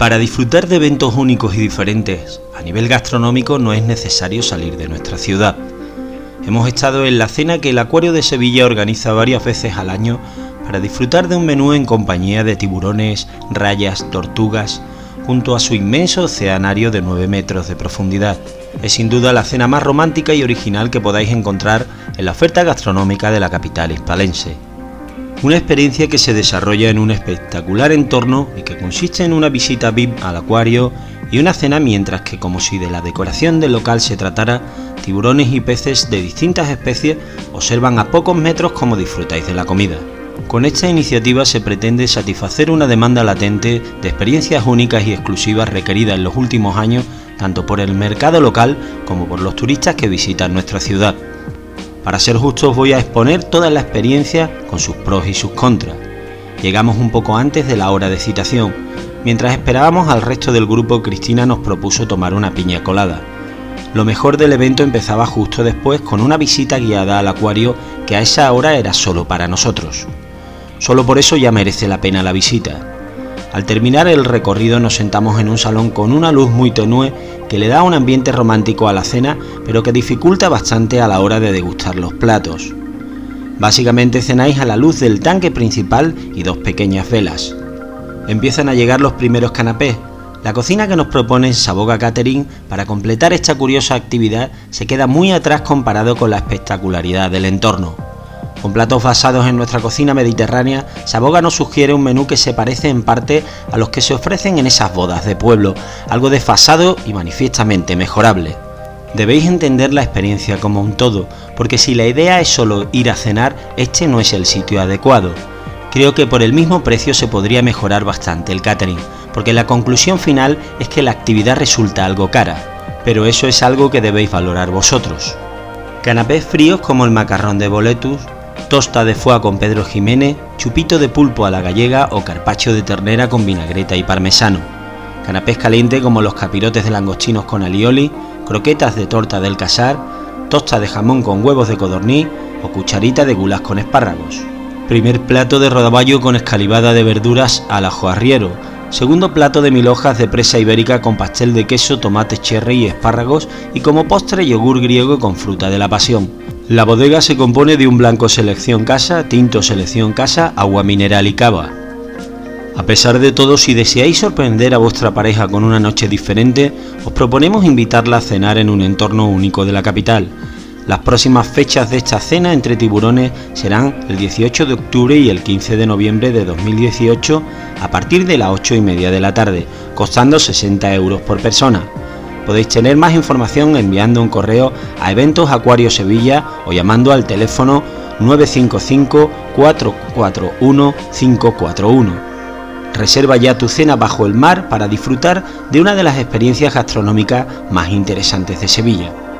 Para disfrutar de eventos únicos y diferentes a nivel gastronómico no es necesario salir de nuestra ciudad. Hemos estado en la cena que el Acuario de Sevilla organiza varias veces al año para disfrutar de un menú en compañía de tiburones, rayas, tortugas, junto a su inmenso oceanario de 9 metros de profundidad. Es sin duda la cena más romántica y original que podáis encontrar en la oferta gastronómica de la capital hispalense. Una experiencia que se desarrolla en un espectacular entorno y que consiste en una visita VIP al acuario y una cena, mientras que, como si de la decoración del local se tratara, tiburones y peces de distintas especies observan a pocos metros cómo disfrutáis de la comida. Con esta iniciativa se pretende satisfacer una demanda latente de experiencias únicas y exclusivas requeridas en los últimos años tanto por el mercado local como por los turistas que visitan nuestra ciudad. Para ser justos, voy a exponer toda la experiencia con sus pros y sus contras. Llegamos un poco antes de la hora de citación. Mientras esperábamos al resto del grupo, Cristina nos propuso tomar una piña colada. Lo mejor del evento empezaba justo después con una visita guiada al acuario que a esa hora era solo para nosotros. Solo por eso ya merece la pena la visita. Al terminar el recorrido nos sentamos en un salón con una luz muy tenue que le da un ambiente romántico a la cena, pero que dificulta bastante a la hora de degustar los platos. Básicamente cenáis a la luz del tanque principal y dos pequeñas velas. Empiezan a llegar los primeros canapés. La cocina que nos propone Saboga Catering para completar esta curiosa actividad se queda muy atrás comparado con la espectacularidad del entorno. Con platos basados en nuestra cocina mediterránea, Saboga nos sugiere un menú que se parece en parte a los que se ofrecen en esas bodas de pueblo, algo desfasado y manifiestamente mejorable. Debéis entender la experiencia como un todo, porque si la idea es solo ir a cenar, este no es el sitio adecuado. Creo que por el mismo precio se podría mejorar bastante el catering, porque la conclusión final es que la actividad resulta algo cara, pero eso es algo que debéis valorar vosotros. Canapés fríos como el macarrón de boletus, tosta de foie con Pedro Jiménez, chupito de pulpo a la gallega o carpaccio de ternera con vinagreta y parmesano. Canapés calientes como los capirotes de langostinos con alioli, croquetas de torta del Casar, tosta de jamón con huevos de codorniz o cucharita de gulas con espárragos. Primer plato de rodaballo con escalivada de verduras al ajo arriero. Segundo plato de 1000 hojas de presa ibérica con pastel de queso, tomate cherry y espárragos, y como postre yogur griego con fruta de la pasión. La bodega se compone de un blanco selección casa, tinto selección casa, agua mineral y cava. A pesar de todo, si deseáis sorprender a vuestra pareja con una noche diferente, os proponemos invitarla a cenar en un entorno único de la capital. Las próximas fechas de esta cena entre tiburones serán el 18 de octubre y el 15 de noviembre de 2018 a partir de las 8:30 de la tarde, costando 60 euros por persona. Podéis tener más información enviando un correo a Eventos Acuario Sevilla o llamando al teléfono 955 441 541. Reserva ya tu cena bajo el mar para disfrutar de una de las experiencias gastronómicas más interesantes de Sevilla.